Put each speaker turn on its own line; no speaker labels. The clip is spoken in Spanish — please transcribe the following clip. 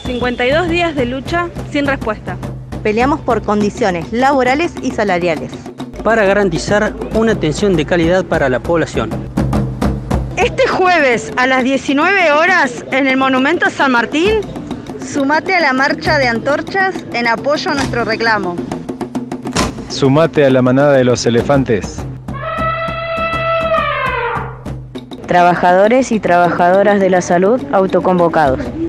52 días de lucha sin respuesta.
Peleamos por condiciones laborales y salariales.
Para garantizar una atención de calidad para la población.
Este jueves a las 19 horas en el Monumento San Martín,
Sumate a la marcha de antorchas en apoyo a nuestro reclamo.
Sumate a la manada de los elefantes.
Trabajadores y trabajadoras de la salud autoconvocados.